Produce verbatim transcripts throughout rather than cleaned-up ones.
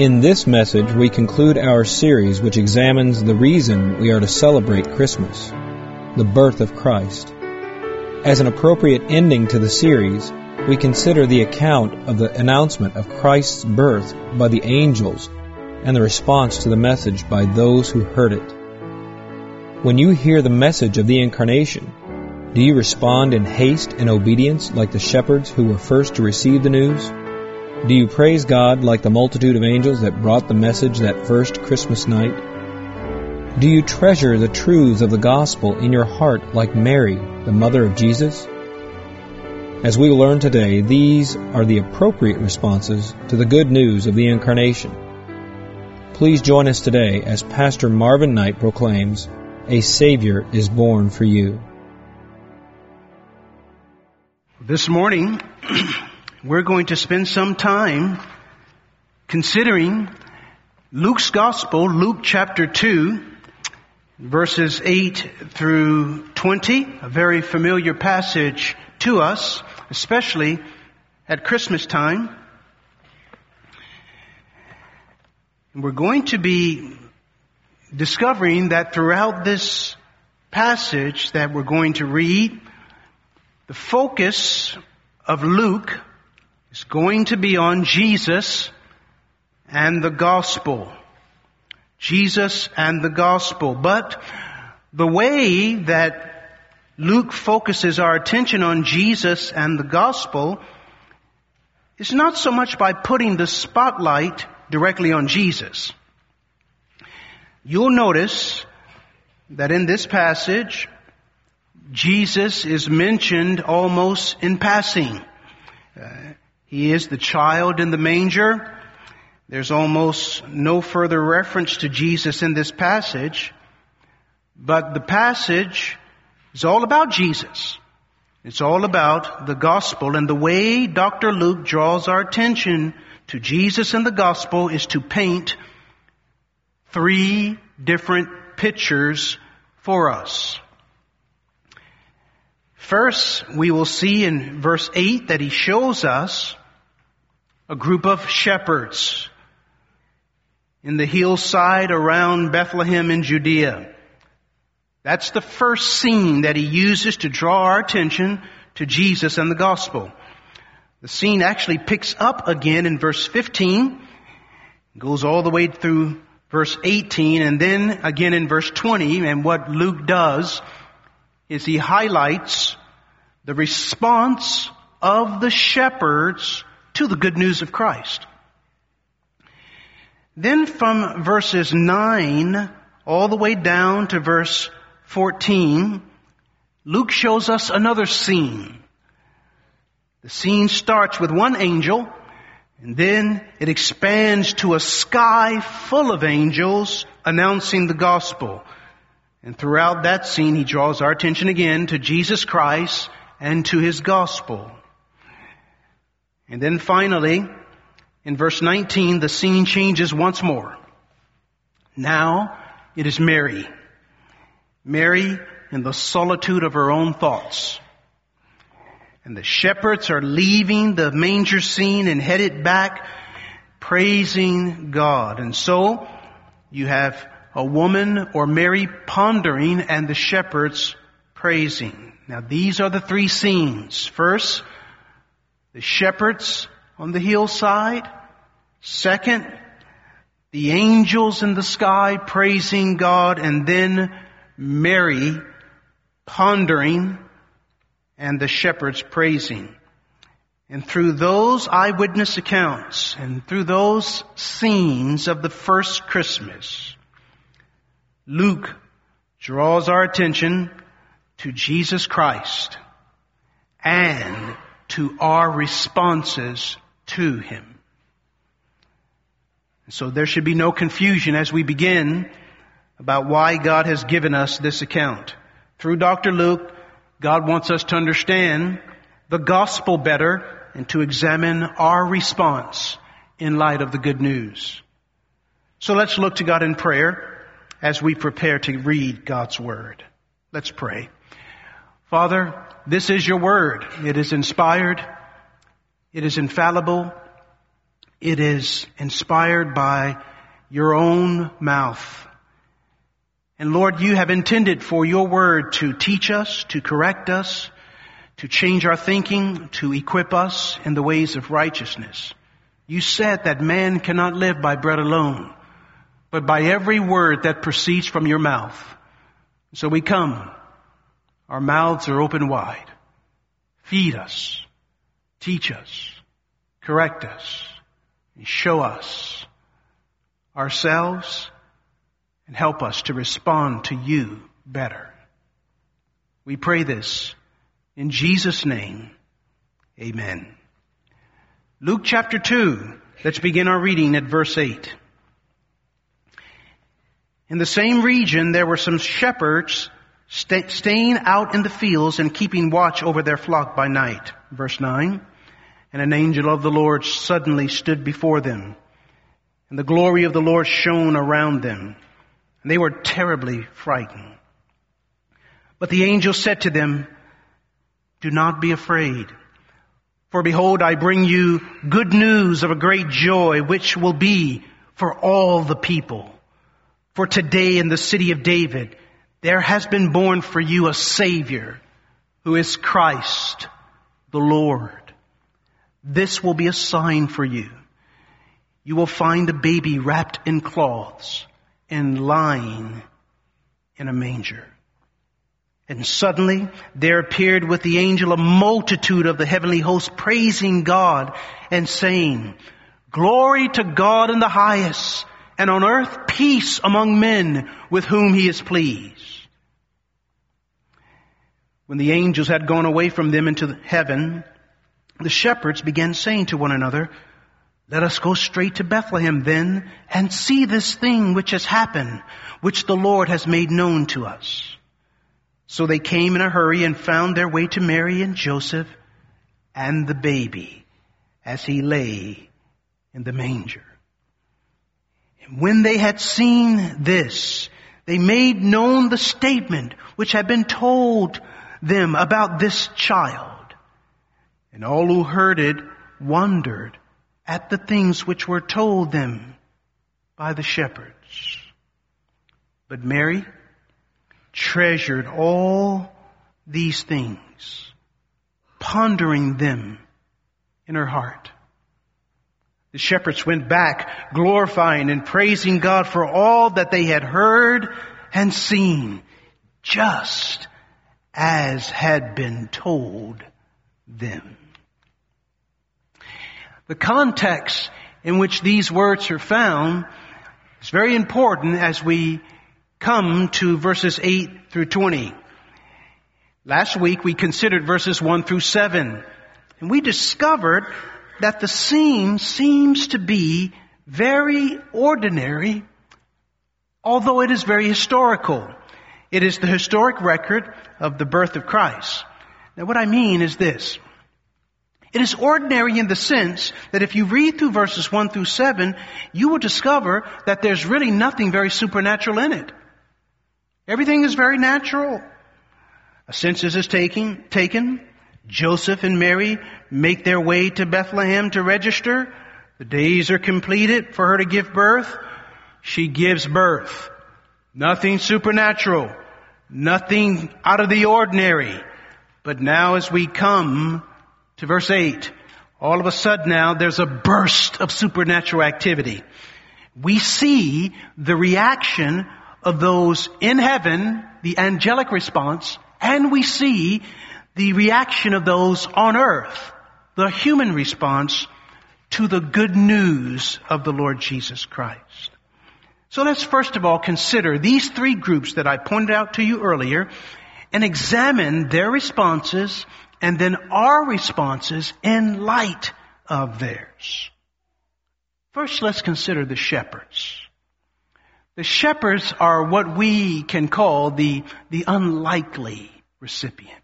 In this message, we conclude our series which examines the reason we are to celebrate Christmas, the birth of Christ. As an appropriate ending to the series, we consider the account of the announcement of Christ's birth by the angels and the response to the message by those who heard it. When you hear the message of the Incarnation, do you respond in haste and obedience like the shepherds who were first to receive the news? Do you praise God like the multitude of angels that brought the message that first Christmas night? Do you treasure the truths of the gospel in your heart like Mary, the mother of Jesus? As we will learn today, these are the appropriate responses to the good news of the Incarnation. Please join us today as Pastor Marvin Knight proclaims, "A Savior is born for you." This morning, we're going to spend some time considering Luke's Gospel, Luke chapter two, verses eight through twenty, a very familiar passage to us, especially at Christmas time. And we're going to be discovering that throughout this passage that we're going to read, the focus of Luke is going to be on Jesus and the gospel. Jesus and the gospel. But the way that Luke focuses our attention on Jesus and the gospel is not so much by putting the spotlight directly on Jesus. You'll notice that in this passage, Jesus is mentioned almost in passing. Uh, He is the child in the manger. There's almost no further reference to Jesus in this passage. But the passage is all about Jesus. It's all about the gospel. And the way Doctor Luke draws our attention to Jesus and the gospel is to paint three different pictures for us. First, we will see in verse eight that he shows us a group of shepherds in the hillside around Bethlehem in Judea. That's the first scene that he uses to draw our attention to Jesus and the gospel. The scene actually picks up again in verse fifteen, goes all the way through verse eighteen, and then again in verse twenty. And what Luke does is he highlights the response of the shepherds to the good news of Christ. Then from verses nine all the way down to verse fourteen, Luke shows us another scene. The scene starts with one angel, and then it expands to a sky full of angels announcing the gospel. And throughout that scene, he draws our attention again to Jesus Christ and to his gospel. And then finally, in verse nineteen, the scene changes once more. Now it is Mary. Mary in the solitude of her own thoughts. And the shepherds are leaving the manger scene and headed back, praising God. And so you have a woman or Mary pondering and the shepherds praising. Now these are the three scenes. First, the shepherds on the hillside. Second, the angels in the sky praising God. And then Mary pondering and the shepherds praising. And through those eyewitness accounts and through those scenes of the first Christmas, Luke draws our attention to Jesus Christ and to our responses to him. So there should be no confusion as we begin about why God has given us this account. Through Doctor Luke, God wants us to understand the gospel better and to examine our response in light of the good news. So let's look to God in prayer as we prepare to read God's word. Let's pray. Father, this is your word. It is inspired. It is infallible. It is inspired by your own mouth. And Lord, you have intended for your word to teach us, to correct us, to change our thinking, to equip us in the ways of righteousness. You said that man cannot live by bread alone, but by every word that proceeds from your mouth. So we come. Our mouths are open wide. Feed us, teach us, correct us, and show us ourselves, and help us to respond to you better. We pray this in Jesus' name. Amen. Luke chapter two. Let's begin our reading at verse eight. In the same region there were some shepherds st- staying out in the fields and keeping watch over their flock by night. Verse nine. And an angel of the Lord suddenly stood before them, and the glory of the Lord shone around them, and they were terribly frightened. But the angel said to them, "Do not be afraid, for behold, I bring you good news of a great joy, which will be for all the people. For today in the city of David, there has been born for you a Savior, who is Christ the Lord. This will be a sign for you. You will find a baby wrapped in cloths and lying in a manger." And suddenly there appeared with the angel a multitude of the heavenly host, praising God and saying, "Glory to God in the highest, and on earth peace among men with whom he is pleased." When the angels had gone away from them into heaven, the shepherds began saying to one another, "Let us go straight to Bethlehem then and see this thing which has happened, which the Lord has made known to us." So they came in a hurry and found their way to Mary and Joseph and the baby as he lay in the manger. And when they had seen this, they made known the statement which had been told them about this child. And all who heard it wondered at the things which were told them by the shepherds. But Mary treasured all these things, pondering them in her heart. The shepherds went back, glorifying and praising God for all that they had heard and seen, just as had been told them. The context in which these words are found is very important as we come to verses eight through twenty. Last week we considered verses one through seven, and we discovered that the scene seems to be very ordinary, although it is very historical. It is the historic record of the birth of Christ. Now what I mean is this. It is ordinary in the sense that if you read through verses one through seven, you will discover that there's really nothing very supernatural in it. Everything is very natural. A census is taking, taken. Joseph and Mary make their way to Bethlehem to register. The days are completed for her to give birth. She gives birth. Nothing supernatural. Nothing out of the ordinary. But now as we come to verse eight, all of a sudden now there's a burst of supernatural activity. We see the reaction of those in heaven, the angelic response, and we see the reaction of those on earth, the human response to the good news of the Lord Jesus Christ. So let's first of all consider these three groups that I pointed out to you earlier and examine their responses and then our responses in light of theirs. First, let's consider the shepherds. The shepherds are what we can call the, the unlikely recipients.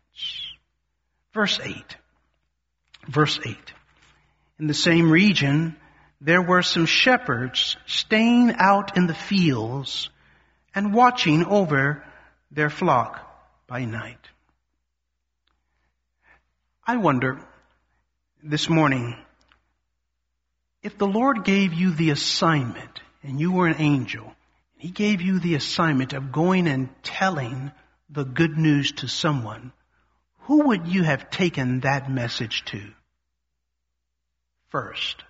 Verse eight. Verse eight. In the same region, there were some shepherds staying out in the fields and watching over their flock by night. I wonder this morning, if the Lord gave you the assignment, and you were an angel, He gave you the assignment of going and telling the good news to someone, who would you have taken that message to first?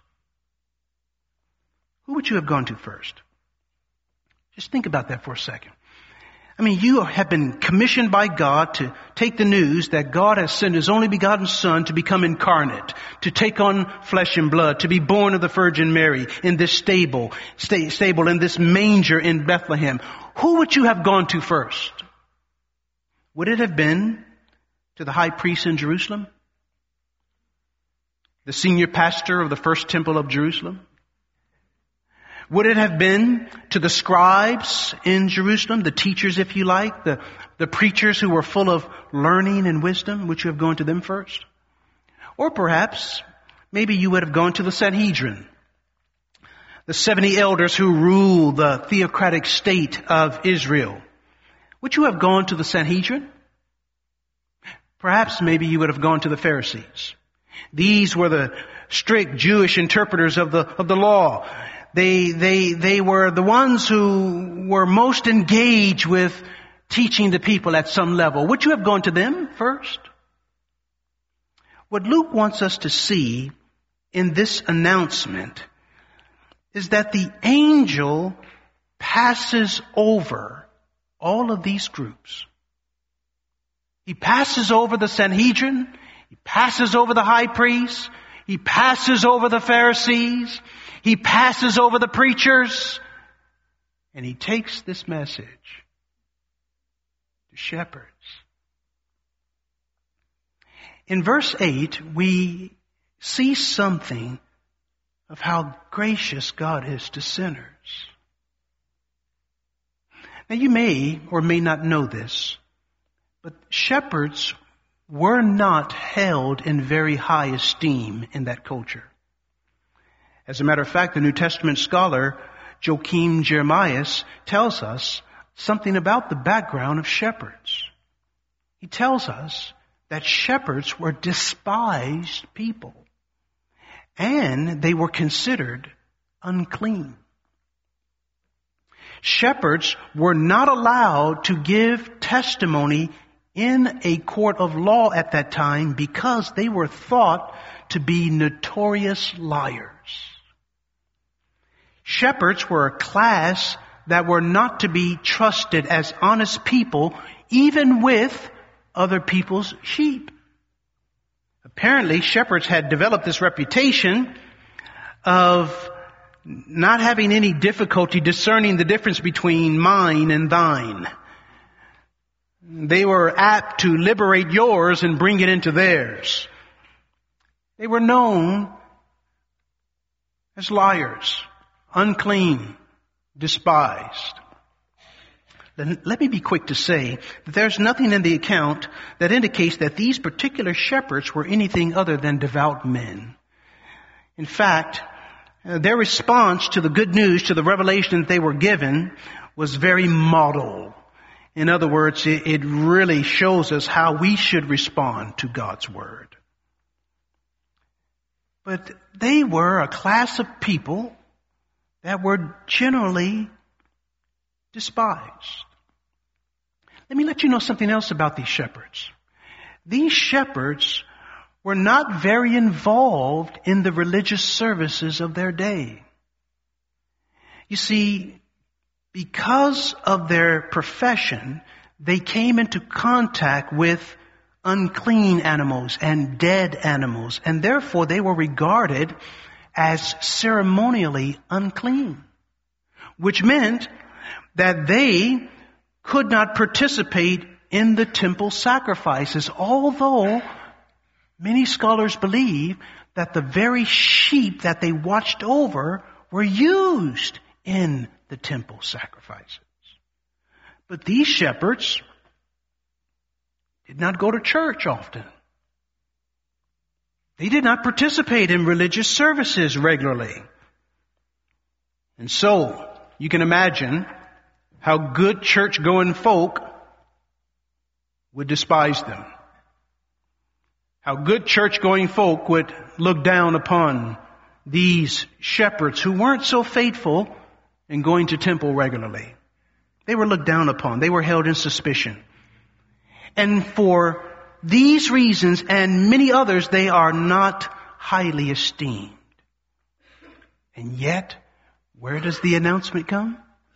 Who would you have gone to first? Just think about that for a second. I mean, you have been commissioned by God to take the news that God has sent His only begotten Son to become incarnate, to take on flesh and blood, to be born of the Virgin Mary in this stable, sta- stable in this manger in Bethlehem. Who would you have gone to first? Would it have been to the high priest in Jerusalem? The senior pastor of the first temple of Jerusalem? Would it have been to the scribes in Jerusalem, the teachers, if you like, the, the preachers who were full of learning and wisdom? Would you have gone to them first? Or perhaps, maybe you would have gone to the Sanhedrin, the seventy elders who rule the theocratic state of Israel. Would you have gone to the Sanhedrin? Perhaps maybe you would have gone to the Pharisees. These were the strict Jewish interpreters of the, of the law. They, they, they were the ones who were most engaged with teaching the people at some level. Would you have gone to them first? What Luke wants us to see in this announcement is that the angel passes over all of these groups. He passes over the Sanhedrin. He passes over the high priests. He passes over the Pharisees. He passes over the preachers, and He takes this message to shepherds. In verse eight, we see something of how gracious God is to sinners. Now you may or may not know this, but shepherds were not held in very high esteem in that culture. As a matter of fact, the New Testament scholar Joachim Jeremias tells us something about the background of shepherds. He tells us that shepherds were despised people, and they were considered unclean. Shepherds were not allowed to give testimony in a court of law at that time because they were thought to be notorious liars. Shepherds were a class that were not to be trusted as honest people, even with other people's sheep. Apparently, shepherds had developed this reputation of not having any difficulty discerning the difference between mine and thine. They were apt to liberate yours and bring it into theirs. They were known as liars, unclean, despised. Then let me be quick to say that there's nothing in the account that indicates that these particular shepherds were anything other than devout men. In fact, their response to the good news, to the revelation that they were given, was very model. In other words, it, it really shows us how we should respond to God's word. But they were a class of people that were generally despised. Let me let you know something else about these shepherds. These shepherds were not very involved in the religious services of their day. You see, because of their profession, they came into contact with unclean animals and dead animals, and therefore they were regarded as ceremonially unclean, which meant that they could not participate in the temple sacrifices, although many scholars believe that the very sheep that they watched over were used in the temple sacrifices. But these shepherds did not go to church often. They did not participate in religious services regularly. And so, you can imagine how good church-going folk would despise them. How good church-going folk would look down upon these shepherds who weren't so faithful in going to temple regularly. They were looked down upon. They were held in suspicion. And for these reasons and many others, they are not highly esteemed. And yet, where does the announcement come?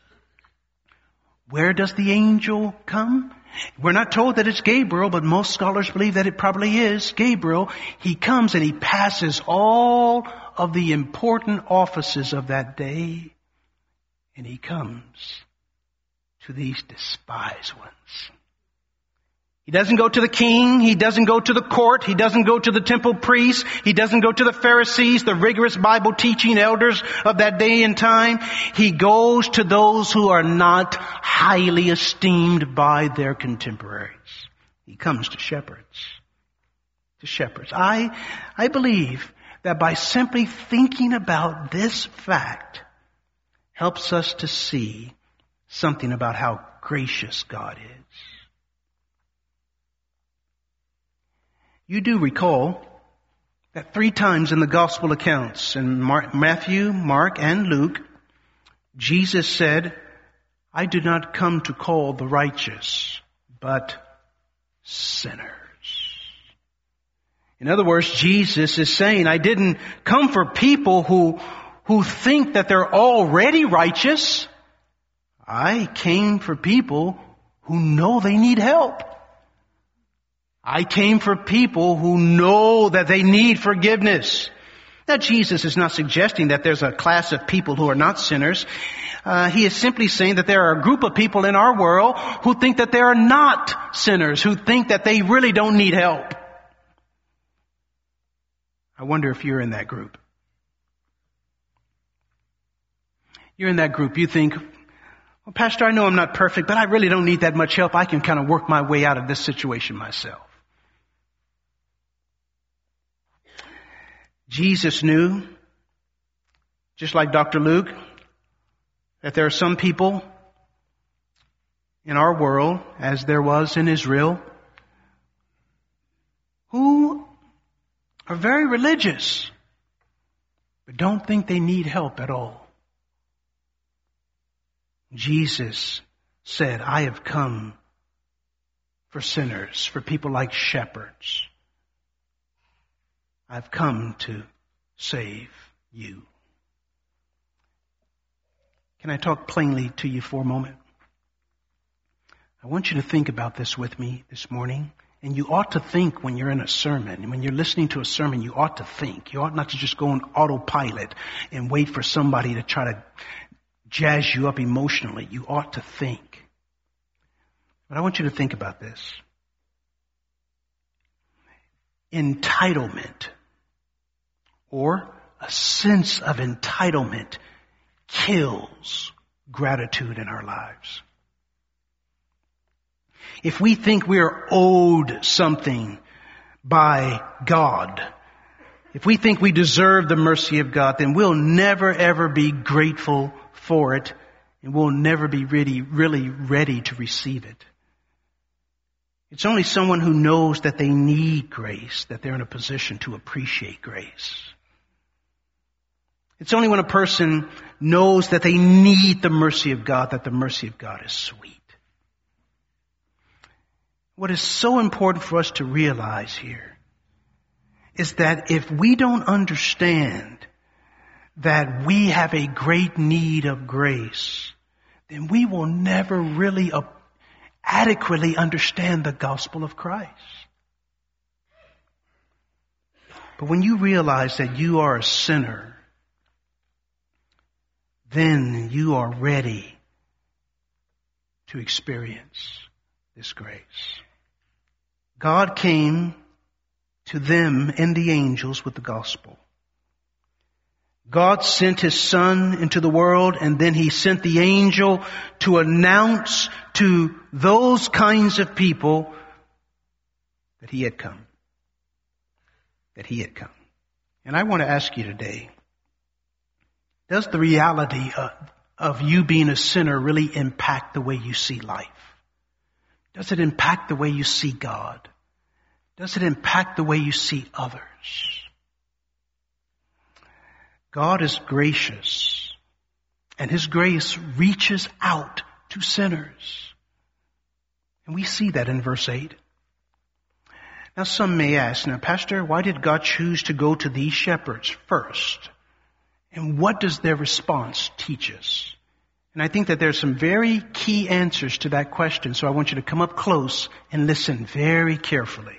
Where does the angel come? We're not told that it's Gabriel, but most scholars believe that it probably is Gabriel. He comes and he passes all of the important offices of that day, and he comes to these despised ones. He doesn't go to the king. He doesn't go to the court. He doesn't go to the temple priests. He doesn't go to the Pharisees, the rigorous Bible teaching elders of that day and time. He goes to those who are not highly esteemed by their contemporaries. He comes to shepherds. To shepherds. I, I believe that by simply thinking about this fact helps us to see something about how gracious God is. You do recall that three times in the gospel accounts, in Mark, Matthew, Mark, and Luke, Jesus said, I did not come to call the righteous, but sinners. In other words, Jesus is saying, I didn't come for people who, who think that they're already righteous. I came for people who know they need help. I came for people who know that they need forgiveness. Now, Jesus is not suggesting that there's a class of people who are not sinners. Uh, he is simply saying that there are a group of people in our world who think that they are not sinners, who think that they really don't need help. I wonder if you're in that group. You're in that group. You think, well, Pastor, I know I'm not perfect, but I really don't need that much help. I can kind of work my way out of this situation myself. Jesus knew, just like Doctor Luke, that there are some people in our world, as there was in Israel, who are very religious, but don't think they need help at all. Jesus said, I have come for sinners, for people like shepherds. I've come to save you. Can I talk plainly to you for a moment? I want you to think about this with me this morning. And you ought to think when you're in a sermon. When you're listening to a sermon, you ought to think. You ought not to just go on autopilot and wait for somebody to try to jazz you up emotionally. You ought to think. But I want you to think about this. Entitlement, or a sense of entitlement, kills gratitude in our lives. If we think we are owed something by God, if we think we deserve the mercy of God, then we'll never ever be grateful for it, and we'll never be really, really ready to receive it. It's only someone who knows that they need grace that they're in a position to appreciate grace. It's only when a person knows that they need the mercy of God that the mercy of God is sweet. What is so important for us to realize here is that if we don't understand that we have a great need of grace, then we will never really adequately understand the gospel of Christ. But when you realize that you are a sinner, then you are ready to experience this grace. God came to them and the angels with the gospel. God sent His Son into the world, and then He sent the angel to announce to those kinds of people that He had come. That He had come. And I want to ask you today, does the reality of, of you being a sinner really impact the way you see life? Does it impact the way you see God? Does it impact the way you see others? God is gracious, and His grace reaches out to sinners. And we see that in verse eight. Now some may ask, now Pastor, why did God choose to go to these shepherds first? And what does their response teach us? And I think that there's some very key answers to that question, so I want you to come up close and listen very carefully.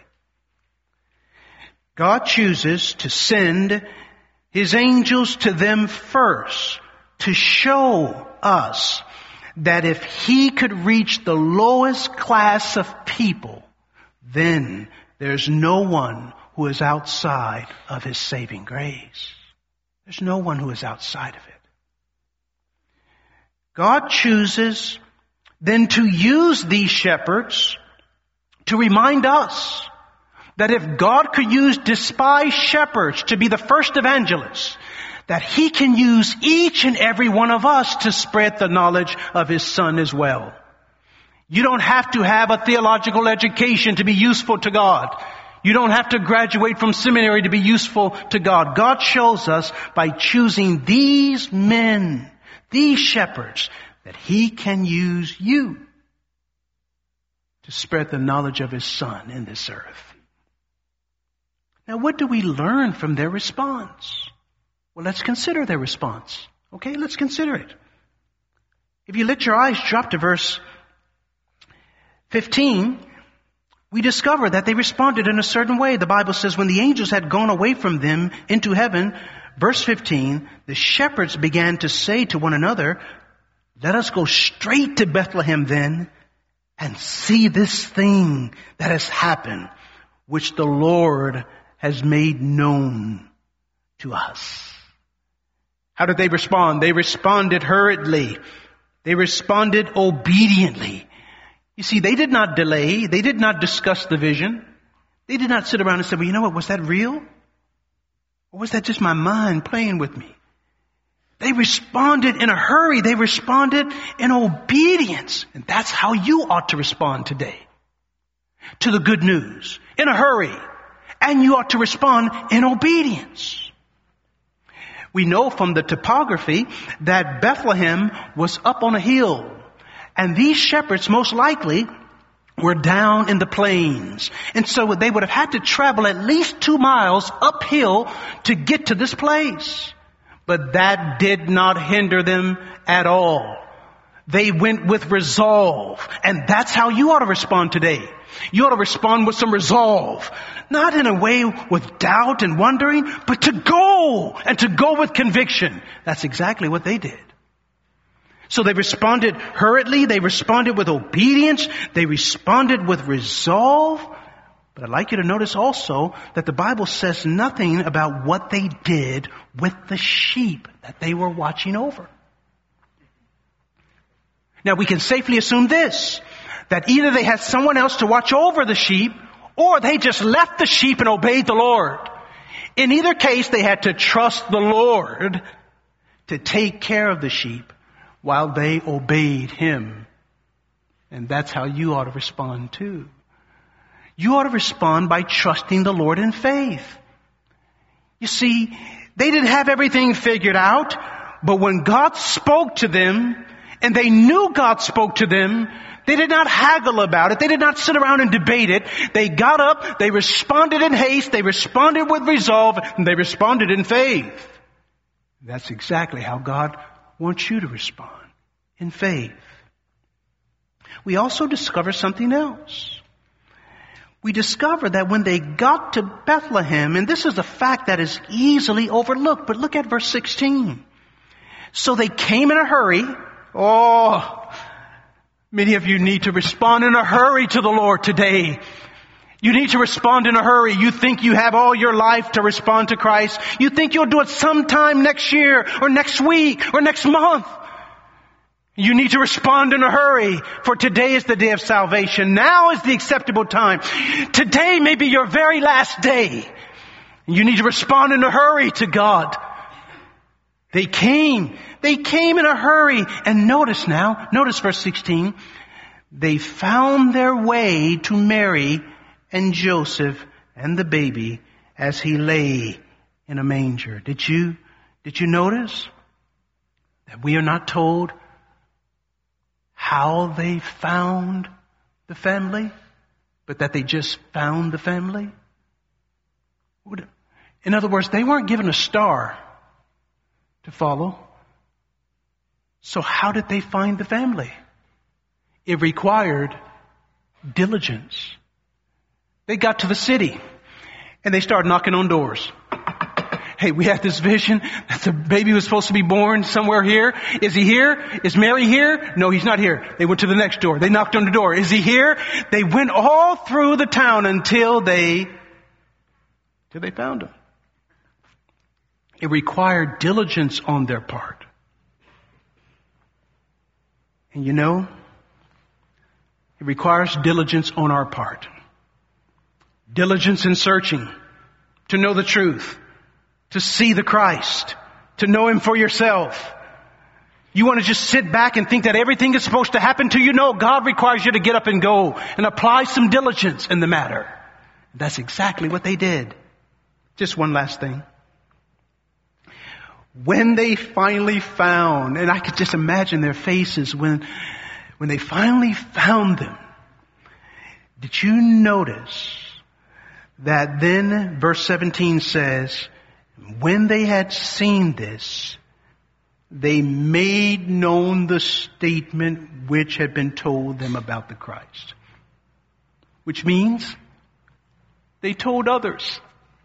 God chooses to send His angels to them first to show us that if He could reach the lowest class of people, then there's no one who is outside of His saving grace. There's no one who is outside of it. God chooses then to use these shepherds to remind us that if God could use despised shepherds to be the first evangelists, that He can use each and every one of us to spread the knowledge of His Son as well. You don't have to have a theological education to be useful to God. You don't have to graduate from seminary to be useful to God. God shows us by choosing these men, these shepherds, that He can use you to spread the knowledge of His Son in this earth. Now, what do we learn from their response? Well, let's consider their response. Okay, let's consider it. If you let your eyes drop to verse fifteen, we discover that they responded in a certain way. The Bible says when the angels had gone away from them into heaven, verse fifteen, the shepherds began to say to one another, let us go straight to Bethlehem then and see this thing that has happened, which the Lord has made known to us. How did they respond? They responded hurriedly. They responded obediently. You see, they did not delay. They did not discuss the vision. They did not sit around and say, well, you know what, was that real? Or was that just my mind playing with me? They responded in a hurry. They responded in obedience. And that's how you ought to respond today to the good news. In a hurry. And you ought to respond in obedience. We know from the topography that Bethlehem was up on a hill. And these shepherds most likely were down in the plains. And so they would have had to travel at least two miles uphill to get to this place. But that did not hinder them at all. They went with resolve. And that's how you ought to respond today. You ought to respond with some resolve. Not in a way with doubt and wondering, but to go and to go with conviction. That's exactly what they did. So they responded hurriedly. They responded with obedience. They responded with resolve. But I'd like you to notice also that the Bible says nothing about what they did with the sheep that they were watching over. Now we can safely assume this, that either they had someone else to watch over the sheep, or they just left the sheep and obeyed the Lord. In either case, they had to trust the Lord to take care of the sheep while they obeyed Him. And that's how you ought to respond too. You ought to respond by trusting the Lord in faith. You see, they didn't have everything figured out, but when God spoke to them, and they knew God spoke to them, they did not haggle about it. They did not sit around and debate it. They got up, they responded in haste, they responded with resolve, and they responded in faith. That's exactly how God wants you to respond, in faith. We also discover something else. We discover that when they got to Bethlehem, and this is a fact that is easily overlooked, but look at verse sixteen. So they came in a hurry. Oh, many of you need to respond in a hurry to the Lord today. You need to respond in a hurry. You think you have all your life to respond to Christ. You think you'll do it sometime next year or next week or next month. You need to respond in a hurry, for today is the day of salvation. Now is the acceptable time. Today may be your very last day. You need to respond in a hurry to God. They came. They came in a hurry. And notice now, notice verse sixteen. They found their way to Mary and Joseph and the baby as he lay in a manger. Did you, Did you notice that we are not told how they found the family, but that they just found the family? In other words, they weren't given a star to follow. So how did they find the family? It required diligence. They got to the city and they started knocking on doors. Hey, we had this vision that the baby was supposed to be born somewhere here. Is he here? Is Mary here? No, he's not here. They went to the next door. They knocked on the door. Is he here? They went all through the town until they, till they found him. It required diligence on their part. And you know, it requires diligence on our part. Diligence in searching to know the truth, to see the Christ, to know Him for yourself. You want to just sit back and think that everything is supposed to happen to you? No, God requires you to get up and go and apply some diligence in the matter. That's exactly what they did. Just one last thing. When they finally found, and I could just imagine their faces when, when they finally found them, did you notice that then verse seventeen says, when they had seen this, they made known the statement which had been told them about the Christ. Which means they told others.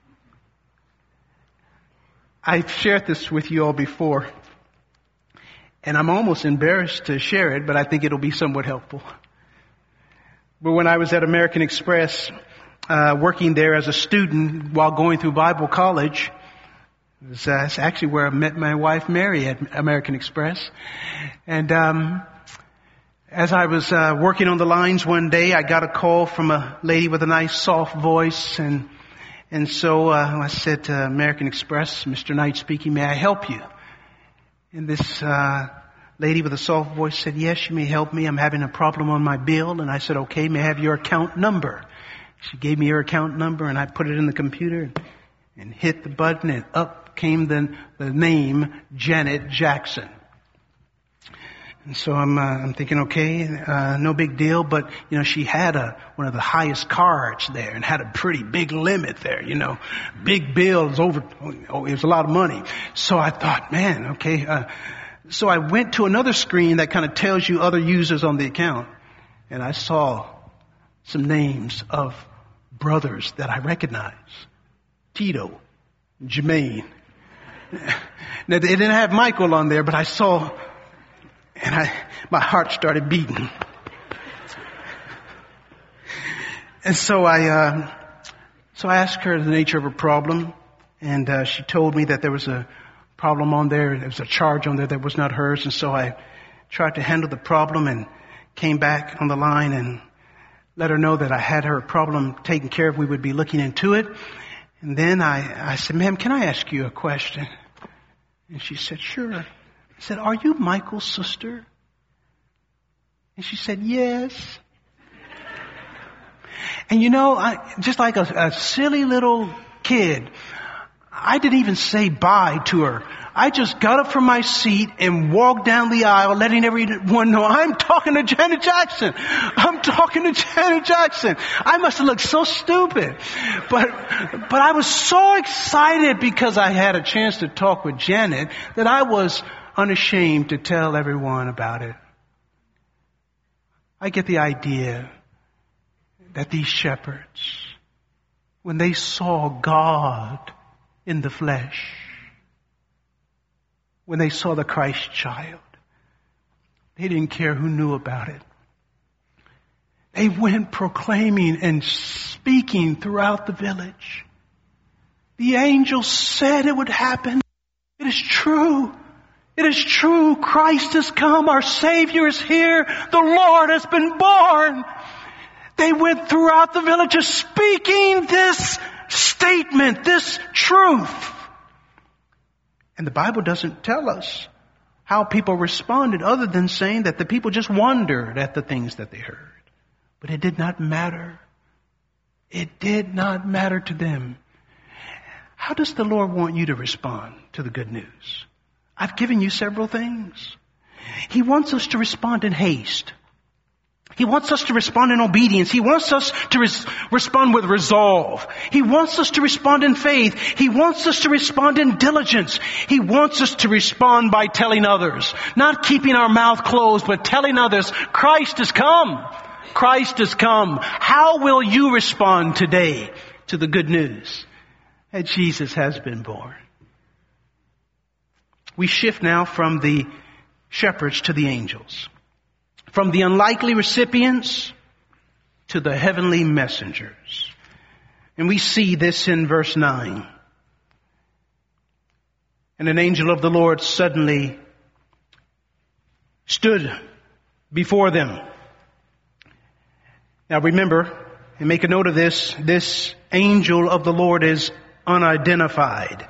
I've shared this with you all before, and I'm almost embarrassed to share it, but I think it'll be somewhat helpful. But when I was at American Express, uh, working there as a student while going through Bible college, it was, uh, it's actually where I met my wife Mary at American Express. And um, as I was uh, working on the lines one day, I got a call from a lady with a nice soft voice, and And so uh, I said to American Express, Mister Knight speaking, may I help you? And this uh, lady with a soft voice said, yes, you may help me. I'm having a problem on my bill. And I said, okay, may I have your account number? She gave me her account number, and I put it in the computer and, and hit the button, and up came the, the name Janet Jackson. And so I'm, uh, I'm thinking, okay, uh, no big deal, but, you know, she had a, one of the highest cards there and had a pretty big limit there, you know, big bills over, oh, it was a lot of money. So I thought, man, okay, uh, so I went to another screen that kind of tells you other users on the account, and I saw some names of brothers that I recognize. Tito, Jermaine. Now, they didn't have Michael on there, but I saw. And I, my heart started beating. And so I, uh, so I asked her the nature of her problem, and uh, she told me that there was a problem on there. There was a charge on there that was not hers, and so I tried to handle the problem and came back on the line and let her know that I had her problem taken care of. We would be looking into it. And then I, I said, ma'am, can I ask you a question? And she said, sure. I said, are you Michael's sister? And she said, yes. And you know, I, just like a, a silly little kid, I didn't even say bye to her. I just got up from my seat and walked down the aisle, letting everyone know I'm talking to Janet Jackson. I'm talking to Janet Jackson. I must have looked so stupid. But, but I was so excited because I had a chance to talk with Janet that I was unashamed to tell everyone about it. I get the idea that these shepherds, when they saw God in the flesh, when they saw the Christ child, they didn't care who knew about it. They went proclaiming and speaking throughout the village. The angel said it would happen. It is true. It is true. Christ has come. Our Savior is here. The Lord has been born. They went throughout the villages speaking this statement, this truth. And the Bible doesn't tell us how people responded other than saying that the people just wondered at the things that they heard. But it did not matter. It did not matter to them. How does the Lord want you to respond to the good news? I've given you several things. He wants us to respond in haste. He wants us to respond in obedience. He wants us to res- respond with resolve. He wants us to respond in faith. He wants us to respond in diligence. He wants us to respond by telling others, not keeping our mouth closed, but telling others, Christ has come. Christ has come. How will you respond today to the good news that Jesus has been born? We shift now from the shepherds to the angels. From the unlikely recipients to the heavenly messengers. And we see this in verse nine. And an angel of the Lord suddenly stood before them. Now remember, and make a note of this, this angel of the Lord is unidentified.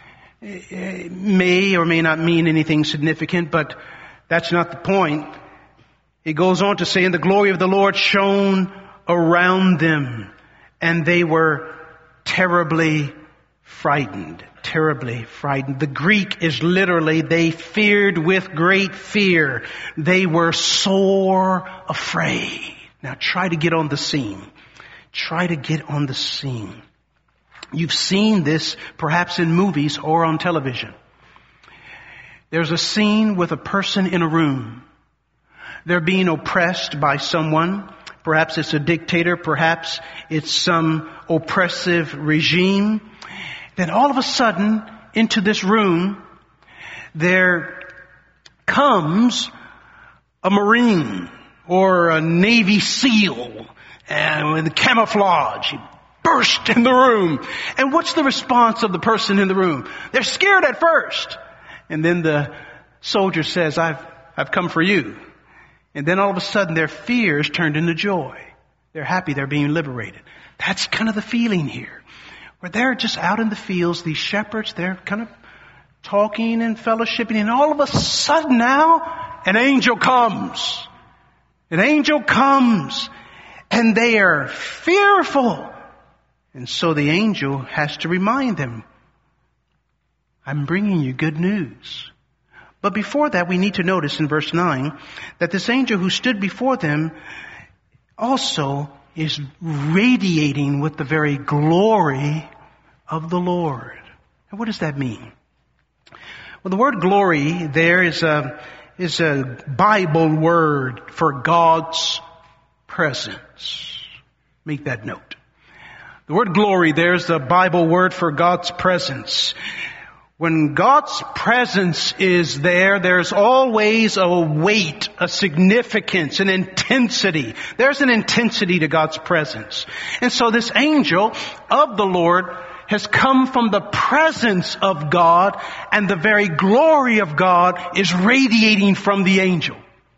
It may or may not mean anything significant, but that's not the point. It goes on to say, and the glory of the Lord shone around them, and they were terribly frightened. Terribly frightened. The Greek is literally, they feared with great fear. They were sore afraid. Now try to get on the scene. Try to get on the scene. You've seen this perhaps in movies or on television. There's a scene with a person in a room. They're being oppressed by someone. Perhaps it's a dictator. Perhaps it's some oppressive regime. Then all of a sudden, into this room, there comes a Marine or a Navy SEAL and with camouflage. He burst in the room. And what's the response of the person in the room? They're scared at first. And then the soldier says, I've, I've come for you. And then all of a sudden their fears turned into joy. They're happy they're being liberated. That's kind of the feeling here. Where they're just out in the fields, these shepherds, they're kind of talking and fellowshipping, and all of a sudden now, an angel comes. An angel comes, and they are fearful. And so the angel has to remind them, I'm bringing you good news. But before that, we need to notice in verse nine that this angel who stood before them also is radiating with the very glory of the Lord. And what does that mean? Well, the word glory there is a, is a Bible word for God's presence. Make that note. The word glory there is the Bible word for God's presence. When God's presence is there, there's always a weight, a significance, an intensity. There's an intensity to God's presence. And so this angel of the Lord has come from the presence of God, and the very glory of God is radiating from the angel.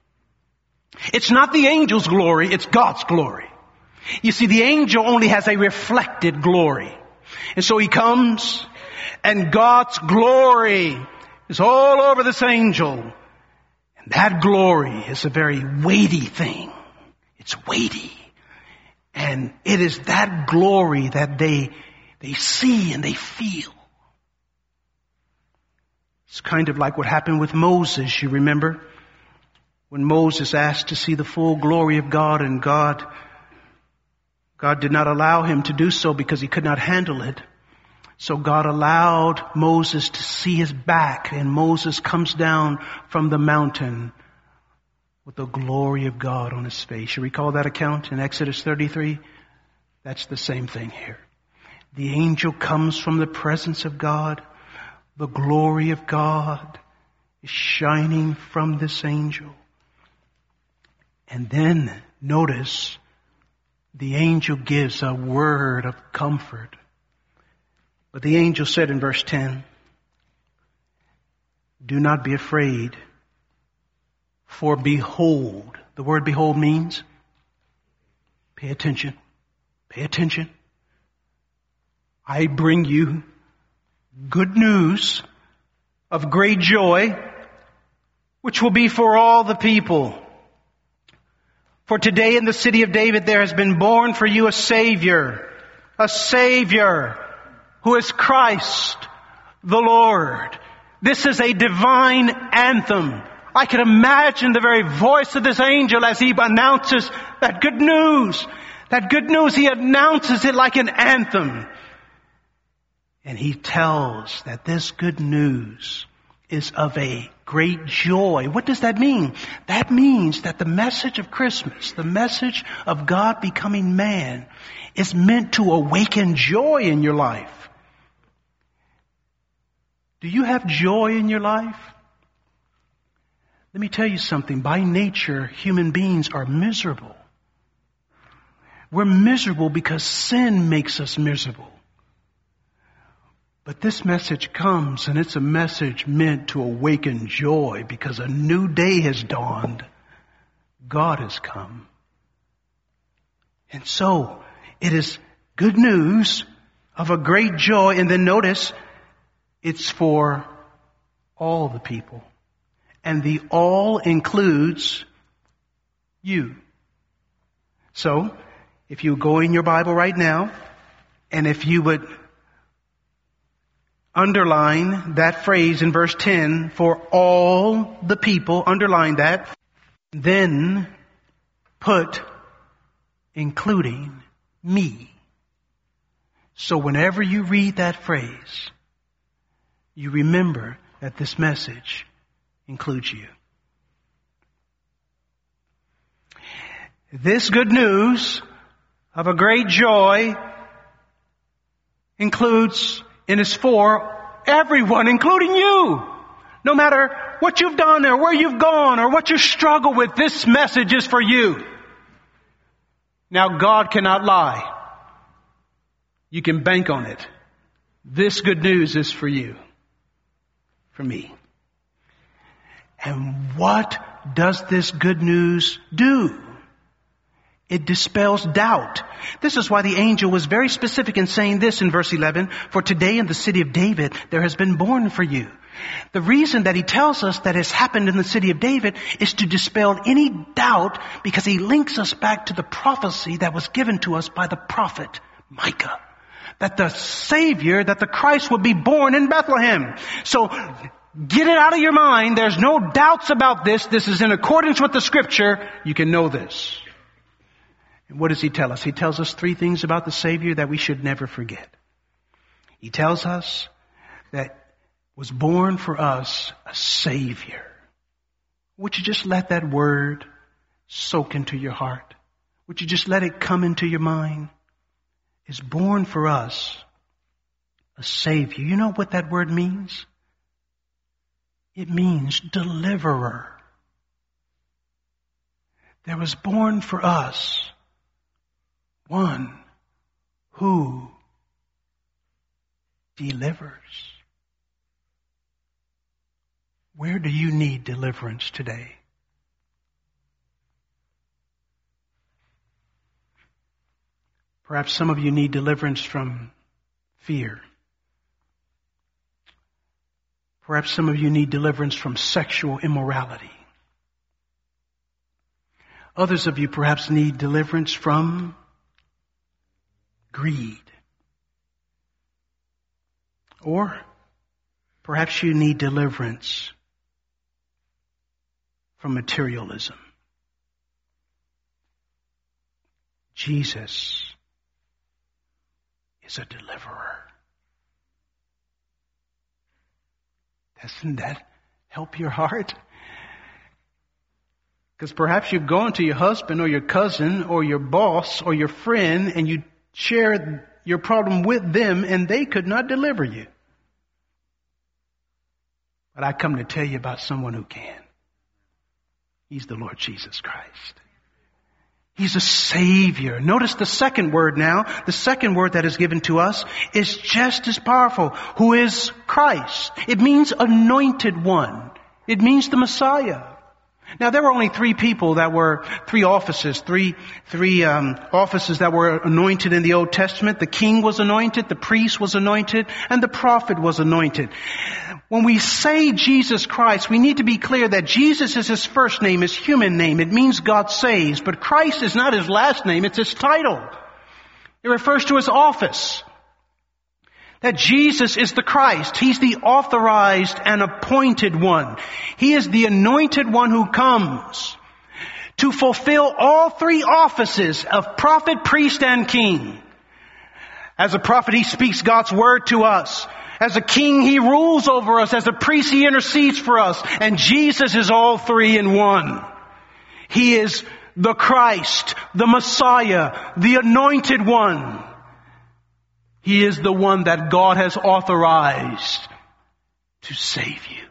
It's not the angel's glory, it's God's glory. You see, the angel only has a reflected glory. And so he comes, and God's glory is all over this angel. And that glory is a very weighty thing. It's weighty. And it is that glory that they, they see and they feel. It's kind of like what happened with Moses, you remember? When Moses asked to see the full glory of God, and God, God did not allow him to do so because he could not handle it. So God allowed Moses to see his back, and Moses comes down from the mountain with the glory of God on his face. You recall that account in Exodus thirty-three? That's the same thing here. The angel comes from the presence of God. The glory of God is shining from this angel. And then notice the angel gives a word of comfort. But the angel said in verse ten, do not be afraid, for behold, the word behold means, pay attention, pay attention. I bring you good news of great joy, which will be for all the people. For today in the city of David there has been born for you a Savior, a Savior, who is Christ the Lord. This is a divine anthem. I can imagine the very voice of this angel as he announces that good news. That good news, he announces it like an anthem. And he tells that this good news is of a great joy. What does that mean? That means that the message of Christmas, the message of God becoming man, is meant to awaken joy in your life. Do you have joy in your life? Let me tell you something. By nature, human beings are miserable. We're miserable because sin makes us miserable. But this message comes, and it's a message meant to awaken joy because a new day has dawned. God has come. And so, it is good news of a great joy. And then notice, it's for all the people. And the all includes you. So, if you go in your Bible right now, and if you would underline that phrase in verse ten, for all the people, underline that, then put including me. So whenever you read that phrase, you remember that this message includes you. This good news of a great joy includes and is for everyone, including you. No matter what you've done or where you've gone or what you struggle with, this message is for you. Now, God cannot lie. You can bank on it. This good news is for you, for me. And what does this good news do? It dispels doubt. This is why the angel was very specific in saying this in verse eleven. For today in the city of David, there has been born for you. The reason that he tells us that has happened in the city of David is to dispel any doubt, because he links us back to the prophecy that was given to us by the prophet Micah. That the Savior, that the Christ would be born in Bethlehem. So get it out of your mind. There's no doubts about this. This is in accordance with the Scripture. You can know this. And what does he tell us? He tells us three things about the Savior that we should never forget. He tells us that was born for us a Savior. Would you just let that word soak into your heart? Would you just let it come into your mind? Is born for us a Savior. You know what that word means? It means deliverer. There was born for us one who delivers. Where do you need deliverance today? Perhaps some of you need deliverance from fear. Perhaps some of you need deliverance from sexual immorality. Others of you perhaps need deliverance from greed. Or perhaps you need deliverance from materialism. Jesus is a deliverer. Doesn't that help your heart? Because perhaps you've gone to your husband or your cousin or your boss or your friend and you shared your problem with them and they could not deliver you. But I come to tell you about someone who can. He's the Lord Jesus Christ. He's a Savior. Notice the second word now. The second word that is given to us is just as powerful. Who is Christ? It means anointed one. It means the Messiah. Now, there were only three people that were, three offices, three, three um, offices that were anointed in the Old Testament. The king was anointed, the priest was anointed, and the prophet was anointed. When we say Jesus Christ, we need to be clear that Jesus is his first name, his human name. It means God saves. But Christ is not his last name, it's his title. It refers to his office. that Jesus is the Christ. He's the authorized and appointed one. He is the anointed one who comes to fulfill all three offices of prophet, priest, and king. As a prophet, he speaks God's word to us. As a king, he rules over us. As a priest, he intercedes for us. And Jesus is all three in one. He is the Christ, the Messiah, the anointed one. He is the one that God has authorized to save you.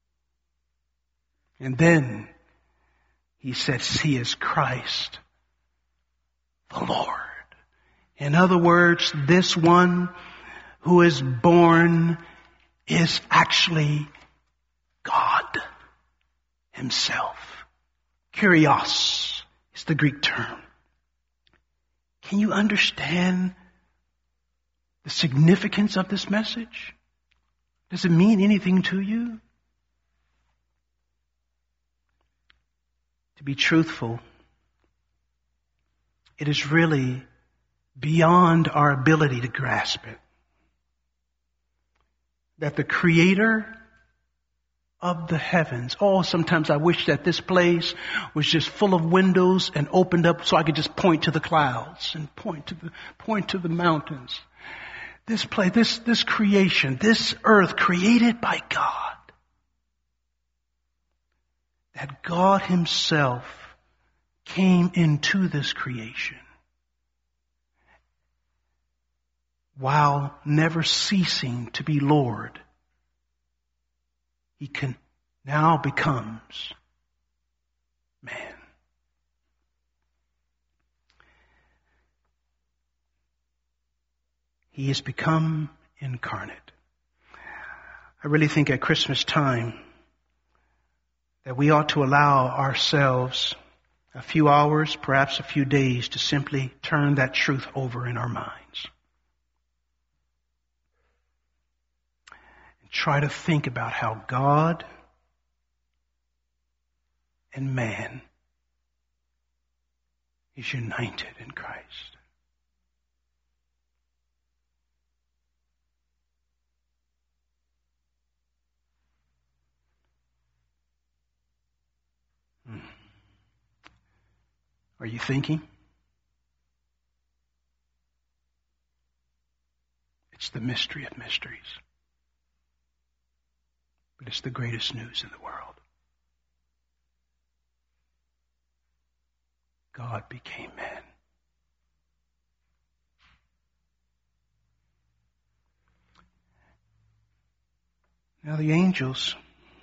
And then he says he is Christ, the Lord. In other words, this one who is born is actually God himself. Kyrios is the Greek term. Can you understand the significance of this message? Does it mean anything to you? To be truthful, it is really beyond our ability to grasp it. That the Creator of the heavens, oh, sometimes I wish that this place was just full of windows and opened up so I could just point to the clouds and point to the, point to the mountains. This place, this, this creation, this earth created by God. That God himself came into this creation while never ceasing to be Lord. He can now becomes man. He has become incarnate. I really think at Christmas time that we ought to allow ourselves a few hours, perhaps a few days, to simply turn that truth over in our minds. And try to think about how God and man is united in Christ. Are you thinking? It's the mystery of mysteries. But it's the greatest news in the world. God became man. Now the angels,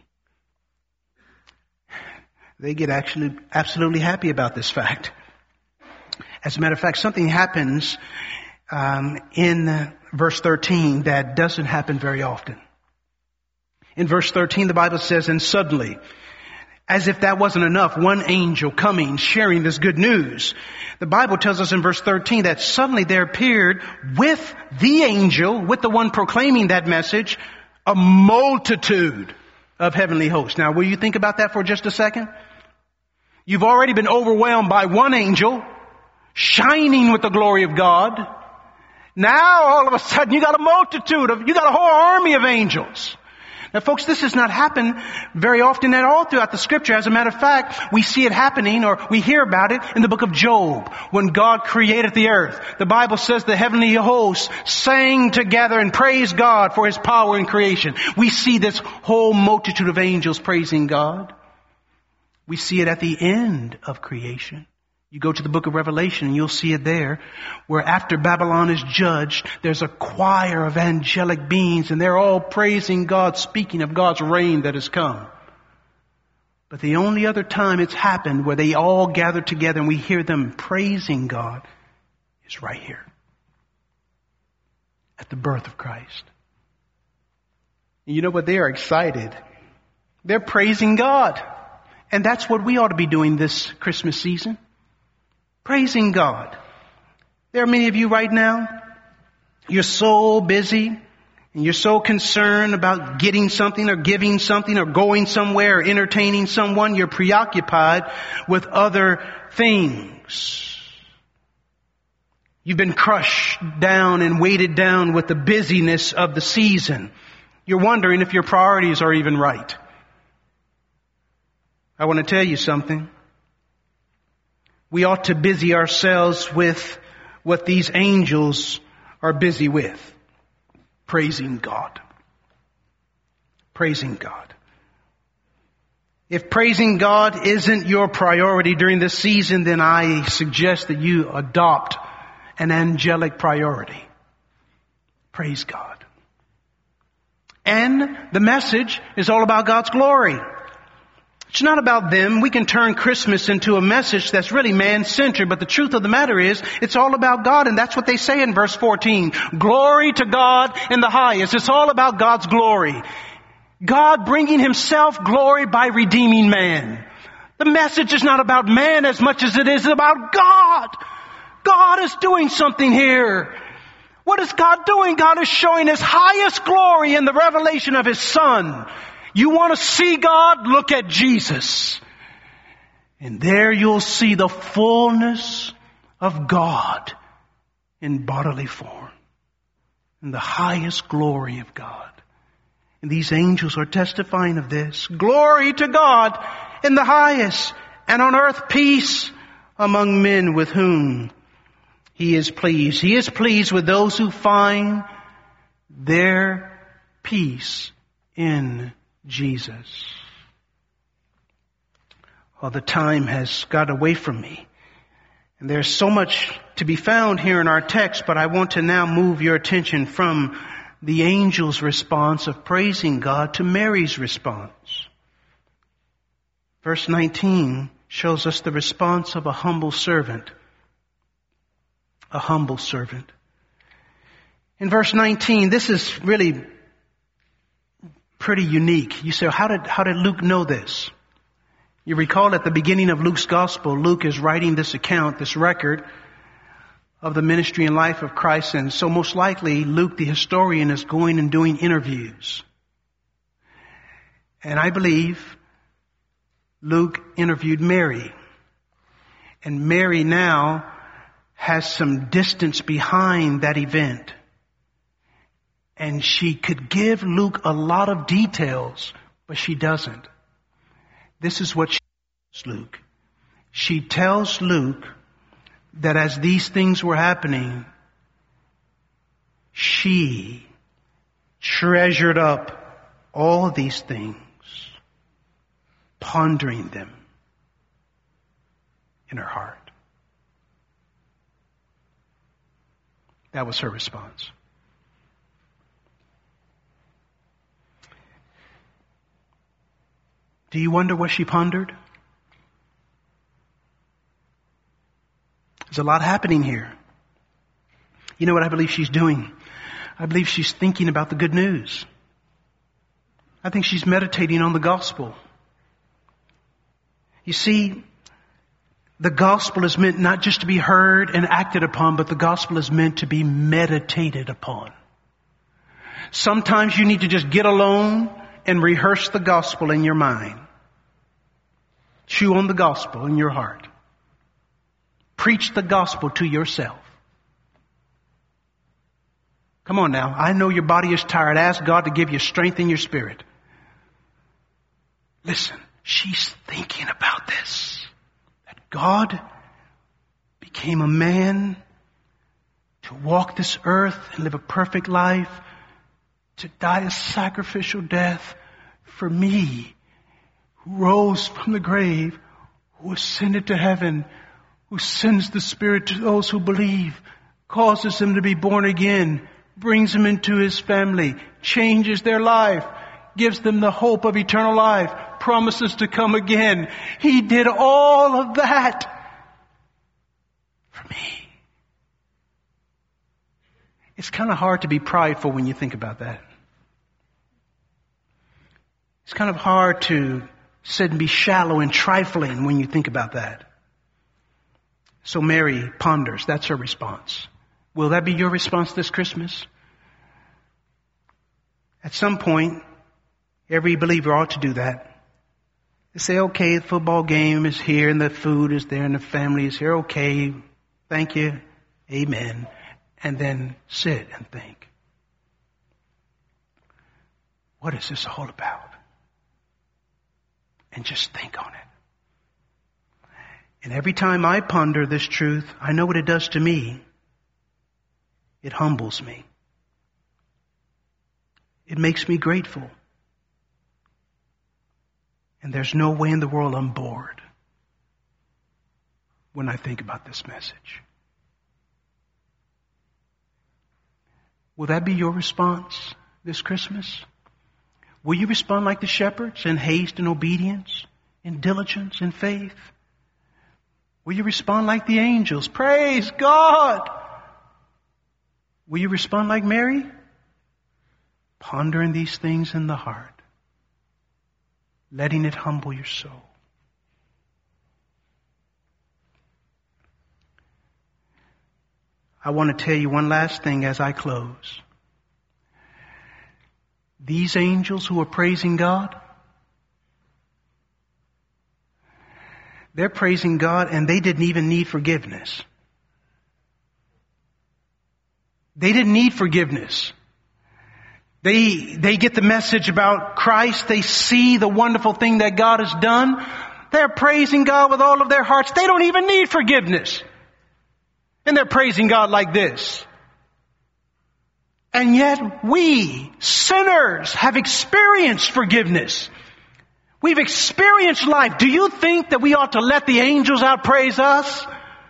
they get actually absolutely happy about this fact. As a matter of fact, something happens um, in verse thirteen that doesn't happen very often. In verse thirteen, the Bible says, and suddenly, as if that wasn't enough, one angel coming, sharing this good news. The Bible tells us in verse thirteen that suddenly there appeared with the angel, with the one proclaiming that message, a multitude of heavenly hosts. Now, will you think about that for just a second? You've already been overwhelmed by one angel, shining with the glory of God. Now, all of a sudden, you got a multitude of, you got a whole army of angels. Now, folks, this does not happen very often at all throughout the Scripture. As a matter of fact, we see it happening, or we hear about it in the book of Job. When God created the earth, the Bible says the heavenly hosts sang together and praised God for His power in creation. We see this whole multitude of angels praising God. We see it at the end of creation. You go to the book of Revelation and you'll see it there, where after Babylon is judged, there's a choir of angelic beings and they're all praising God, speaking of God's reign that has come. But the only other time it's happened where they all gather together and we hear them praising God is right here, at the birth of Christ. And you know what? They are excited. They're praising God. And that's what we ought to be doing this Christmas season. Praising God. There are many of you right now, you're so busy and you're so concerned about getting something or giving something or going somewhere or entertaining someone. You're preoccupied with other things. You've been crushed down and weighted down with the busyness of the season. You're wondering if your priorities are even right. I want to tell you something. We ought to busy ourselves with what these angels are busy with. Praising God. Praising God. If praising God isn't your priority during this season, then I suggest that you adopt an angelic priority. Praise God. And the message is all about God's glory. It's not about them. We can turn Christmas into a message that's really man-centered, but the truth of the matter is, it's all about God, and that's what they say in verse fourteen. Glory to God in the highest. It's all about God's glory. God bringing Himself glory by redeeming man. The message is not about man as much as it is about God. God is doing something here. What is God doing? God is showing His highest glory in the revelation of His Son. You want to see God? Look at Jesus. And there you'll see the fullness of God in bodily form. And the highest glory of God. And these angels are testifying of this. Glory to God in the highest, and on earth peace among men with whom He is pleased. He is pleased with those who find their peace in Jesus. Well, the time has got away from me. And there's so much to be found here in our text, but I want to now move your attention from the angel's response of praising God to Mary's response. Verse nineteen shows us the response of a humble servant. A humble servant. In verse nineteen, this is really pretty unique. You say, how did, how did Luke know this? You recall at the beginning of Luke's gospel, Luke is writing this account, this record of the ministry and life of Christ. And so most likely Luke, the historian, is going and doing interviews. And I believe Luke interviewed Mary. And Mary now has some distance behind that event. And she could give Luke a lot of details, but she doesn't. This is what she tells Luke. She tells Luke that as these things were happening, she treasured up all these things, pondering them in her heart. That was her response. Do you wonder what she pondered? There's a lot happening here. You know what I believe she's doing? I believe she's thinking about the good news. I think she's meditating on the gospel. You see, the gospel is meant not just to be heard and acted upon, but the gospel is meant to be meditated upon. Sometimes you need to just get alone and rehearse the gospel in your mind. Chew on the gospel in your heart. Preach the gospel to yourself. Come on now. I know your body is tired. Ask God to give you strength in your spirit. Listen, she's thinking about this. That God became a man to walk this earth and live a perfect life, to die a sacrificial death for me, who rose from the grave, who ascended to heaven, who sends the Spirit to those who believe, causes them to be born again, brings them into His family, changes their life, gives them the hope of eternal life, promises to come again. He did all of that for me. It's kind of hard to be prideful when you think about that. It's kind of hard to sit and be shallow and trifling when you think about that. So Mary ponders. That's her response. Will that be your response this Christmas? At some point, every believer ought to do that. They say, okay, the football game is here and the food is there and the family is here. Okay, thank you. Amen. And then sit and think, what is this all about? And just think on it. And every time I ponder this truth, I know what it does to me. It humbles me. It makes me grateful. And there's no way in the world I'm bored when I think about this message. Will that be your response this Christmas? Will you respond like the shepherds in haste and obedience, in diligence and faith? Will you respond like the angels? Praise God! Will you respond like Mary? Pondering these things in the heart, letting it humble your soul. I want to tell you one last thing as I close. These angels who are praising God, they're praising God and they didn't even need forgiveness. They didn't need forgiveness. They, they get the message about Christ. They see the wonderful thing that God has done. They're praising God with all of their hearts. They don't even need forgiveness. And they're praising God like this. And yet we, sinners, have experienced forgiveness. We've experienced life. Do you think that we ought to let the angels outpraise us?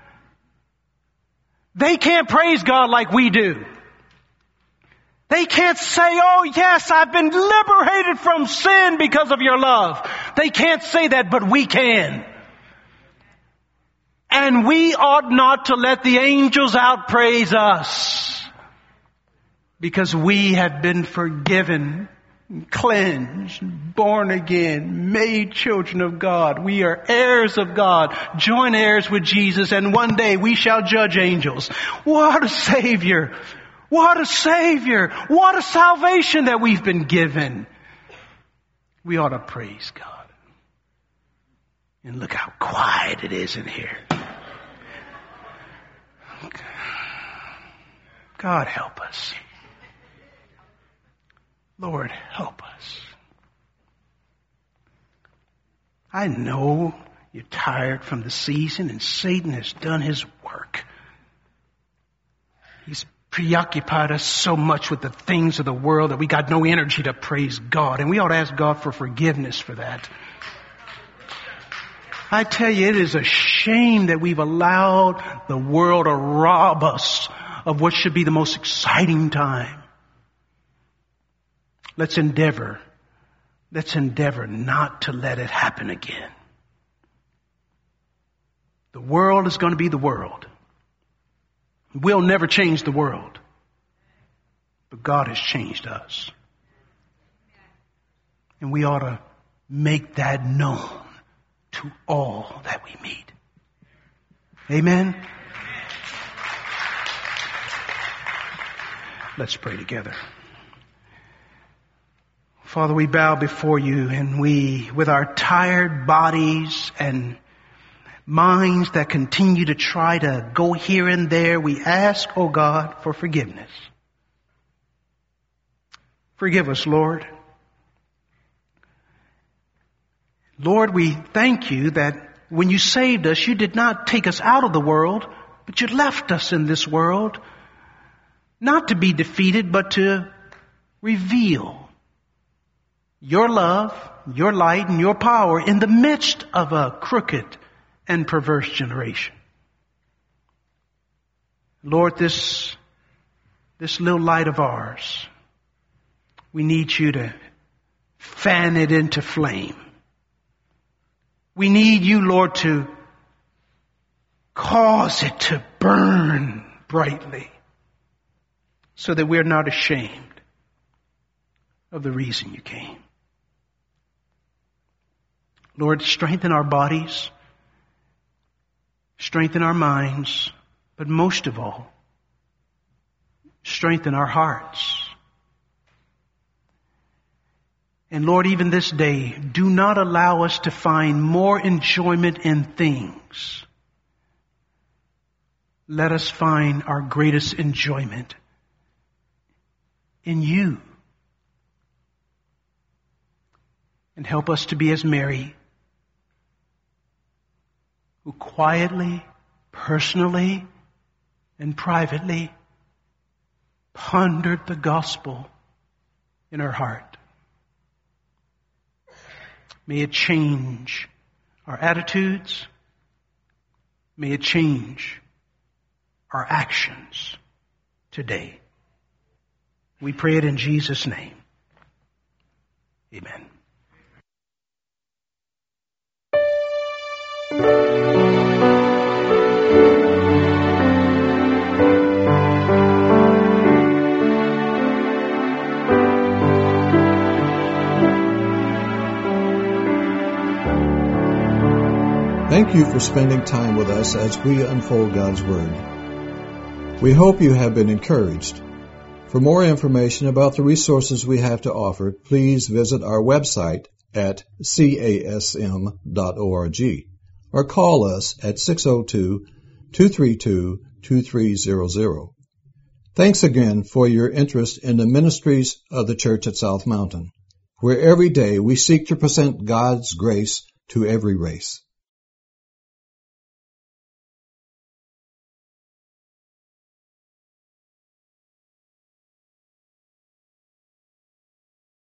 They can't praise God like we do. They can't say, oh yes, I've been liberated from sin because of your love. They can't say that, but we can. And we ought not to let the angels outpraise us, because we have been forgiven, cleansed, born again, made children of God. We are heirs of God, joint heirs with Jesus, and one day we shall judge angels. What a Savior! What a Savior! What a salvation that we've been given! We ought to praise God. And look how quiet it is in here. God help us. Lord, help us. I know you're tired from the season and Satan has done his work. He's preoccupied us so much with the things of the world that we got no energy to praise God. And we ought to ask God for forgiveness for that. I tell you, it is a shame that we've allowed the world to rob us of what should be the most exciting time. Let's endeavor, let's endeavor not to let it happen again. The world is going to be the world. We'll never change the world. But God has changed us. And we ought to make that known to all that we meet. Amen? Let's pray together. Father, we bow before you, and we, with our tired bodies and minds that continue to try to go here and there, we ask, oh God, for forgiveness. Forgive us, Lord. Lord, we thank you that when you saved us, you did not take us out of the world, but you left us in this world, not to be defeated, but to reveal your love, your light, and your power in the midst of a crooked and perverse generation. Lord, this, this little light of ours, we need you to fan it into flame. We need you, Lord, to cause it to burn brightly so that we're not ashamed of the reason you came. Lord, strengthen our bodies, strengthen our minds, but most of all, strengthen our hearts. And Lord, even this day, do not allow us to find more enjoyment in things let us find our greatest enjoyment in you. And help us to be as Mary, who quietly, personally, and privately pondered the gospel in her heart. May it change our attitudes. May it change our actions today. We pray it in Jesus' name. Amen. Thank you for spending time with us as we unfold God's Word. We hope you have been encouraged. For more information about the resources we have to offer, please visit our website at c a s m dot org or call us at six oh two, two three two, two three zero zero. Thanks again for your interest in the ministries of the Church at South Mountain, where every day we seek to present God's grace to every race.